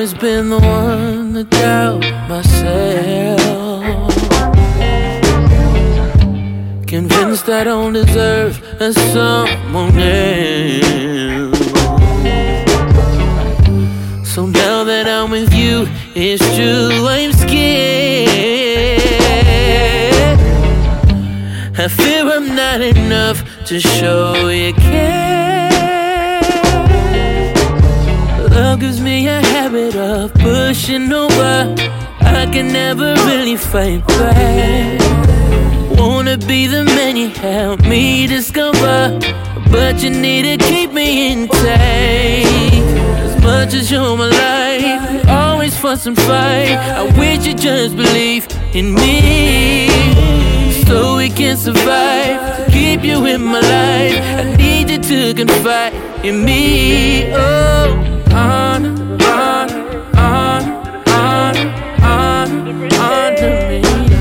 always been the one to doubt myself, convinced I don't deserve someone else. So now that I'm with you, it's true, I'm scared. I fear I'm not enough to show you care. Love gives me a habit of pushing over. I can never really fight back. Wanna be the man you help me discover, but you need to keep me intact. As much as you're my life, always fuss and fight, I wish you just believe in me, so we can survive. Keep you in my life, I need you to confide in me. Oh, honor, honor, honor, honor, honor, honor me.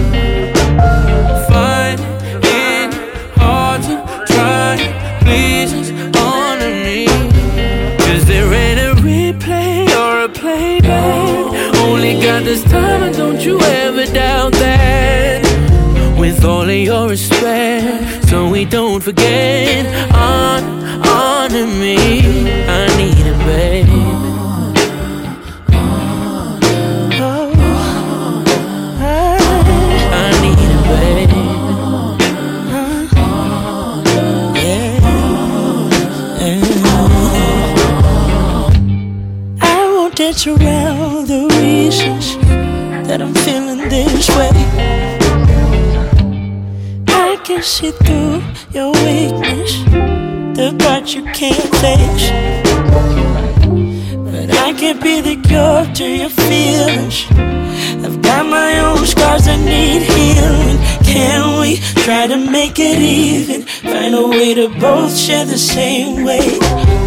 Find it hard to try, please just honor me. 'Cause there ain't a replay or a playback. Only got this time and don't you ever doubt that. With all of your respect, so we don't forget, honor me. I need it, baby. I need it, baby. I won't dance around the reasons that I'm feeling this way. I can see through your weakness, the part you can't face. But I can't be the cure to your feelings. I've got my own scars that need healing. Can we try to make it even? Find a way to both share the same weight.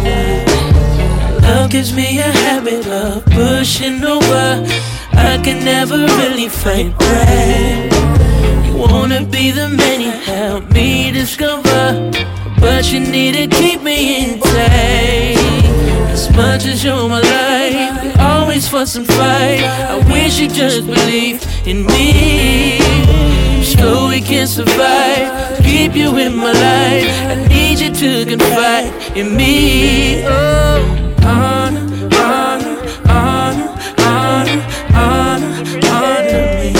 Love gives me a habit of pushing over. I can never really fight back. Wanna be the man you help me discover, but you need to keep me intact. As much as you're my life, we always fuss and fight, I wish you just believe in me, so we can survive. Keep you in my life, I need you to confide in me. Oh, honor, honor, honor, honor, honor, honor me.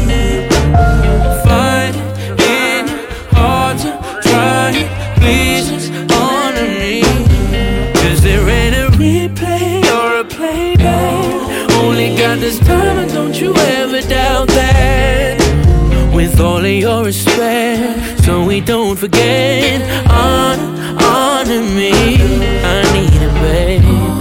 Please just honor me. 'Cause there ain't a replay or a playback. Only got this time and don't you ever doubt that. With all of your respect, so we don't forget, honor me. I need it, baby.